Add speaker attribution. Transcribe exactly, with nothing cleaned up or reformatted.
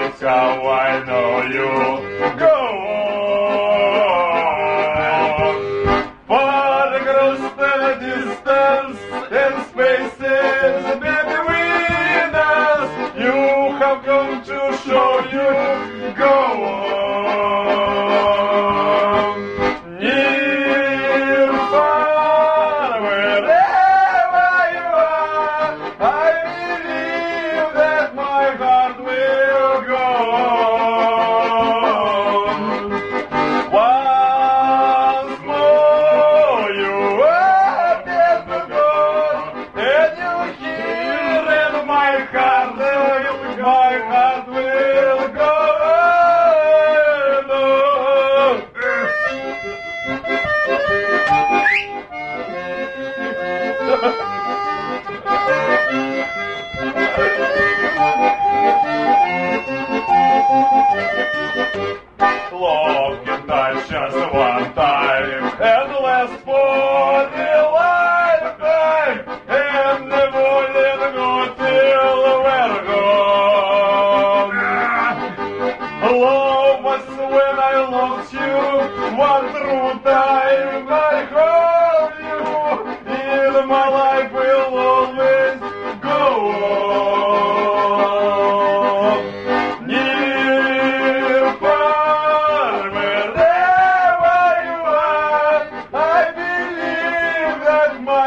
Speaker 1: that's how I know you. Go on. Far across the distance and spaces between us, you have come to show you. Go on. Near, far, wherever you are, I believe that my heart will go on. Once more you are dead to God, and you hear in my heart, my heart will go on. Love can touch just one time and last for the lifetime, and never let go till we're gone. Love was when I loved you, one true time I hold you, in my life will always go on. Near, far, wherever you are, I believe that my